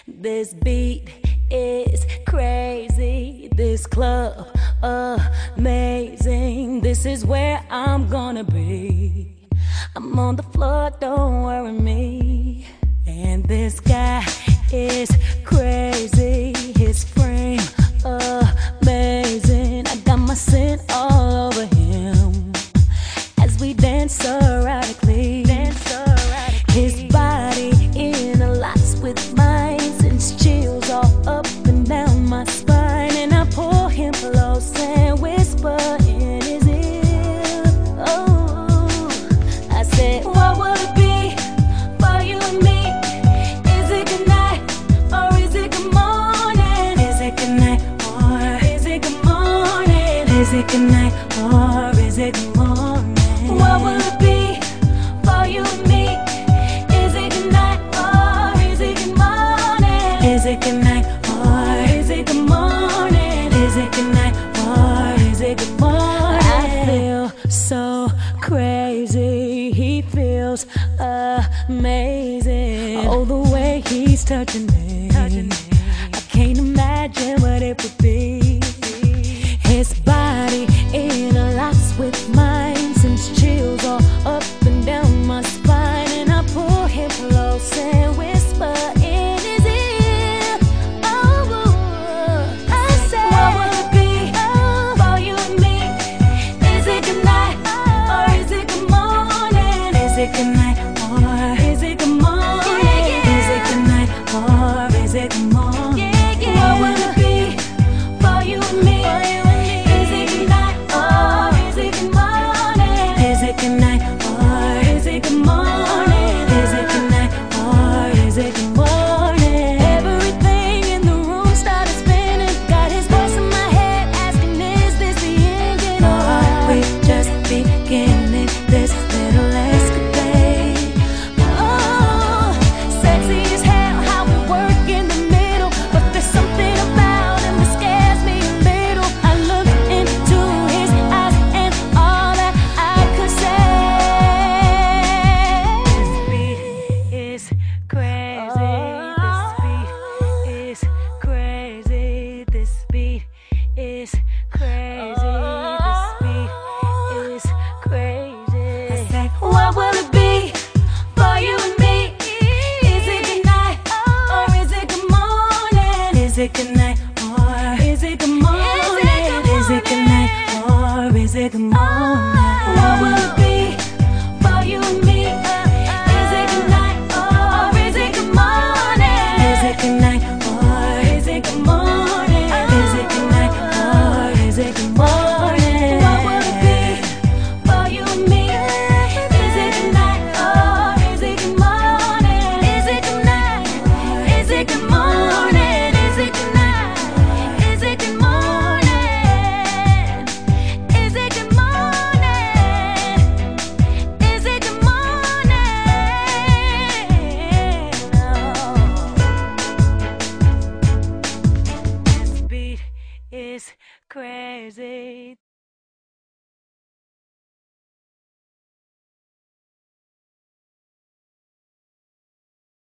This beat is crazy. This club amazing. This is where I'm gonna be. I'm on the floor, don't worry me. And this guy is crazy. His frame amazing. I got my scent all over him as we dance erratically. His body in a lots with mine, sends chills all up and down my spine. And I pull him close and whisper in his ear. Oh, I said, what will it be for you and me? Is it good night or is it good morning? Is it good night or is it good morning? Is it good night or is it good morning? What will it be for you and me? Is it good night or is it good morning? Is it good night or is it good morning? Is it good night or is it good morning? I feel so crazy. He feels amazing. Oh, the way he's touching me. I can't imagine what it would be. His body in a lots with mine, sends chills all up and down my spine. And I pull him close and whisper in his ear. Oh, I said, what will it be for you and me? Is it good night or is it good morning? Is it good night or is it good morning? Is it good night or is it good morning? What will it be for you and me? Is it good night or is it good morning? Is it good night or is it good morning? Is it good night or is it good morning? Everything in the room started spinning. Got his voice in my head asking, is this the ending? Or are we just beginning this little escapade? Oh, sexy as hell how we work in the middle, but there's something about him that scares me a little. I look into his eyes and all that I could say. This beat is crazy. This beat is crazy. This beat is crazy. This beat is crazy. I said, what will it be for you and me? Is it good night or is it good morning? Is it good night or is it good morning? Is it good night or is it good morning? What will it be for you and me? Is it good night or is it good morning? Is it good night or is it good morning? Is it good night or is it good morning? What will it be for you and me? Is it good night or is it good morning? Is it good night? Is it good morning? Is it good night? Is it good morning? Is it good morning? Is it good morning? This beat is crazy.